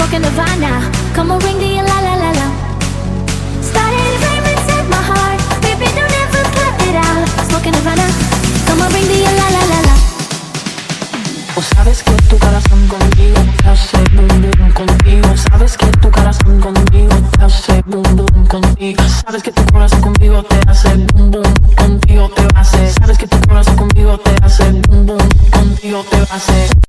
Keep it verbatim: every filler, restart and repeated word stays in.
smoking Nirvana. Come on, ring the la la la la. Started a flame inside my heart. Baby, don't ever cut it out. Smoking Nirvana. Come on, ring the la la la la. O sabes que tu corazón conmigo te hace boom boom contigo. Sabes que tu corazón conmigo te hace boom boom contigo. Sabes que tu corazón conmigo te hace boom boom contigo te va a hacer. Sabes que tu corazón conmigo te hace boom boom contigo te va a hacer.